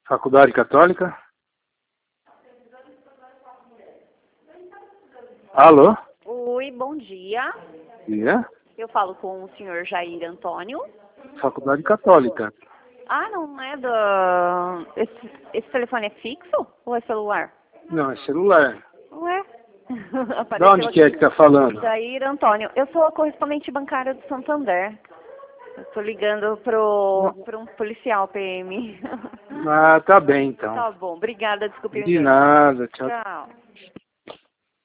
Faculdade Católica? Alô? Oi, bom dia. Dia? Eu falo com o senhor Jair Antônio. Faculdade Católica. Ah, não é da... Esse telefone é fixo ou é celular? Não, é celular. Ué? De Apareceu onde que é que tá falando? Jair Antônio. Eu sou a correspondente bancária do Santander. Eu tô ligando pro um policial PM. Ah, tá bem então. Tá bom, obrigada, desculpe o De engano. nada, tchau. Tchau.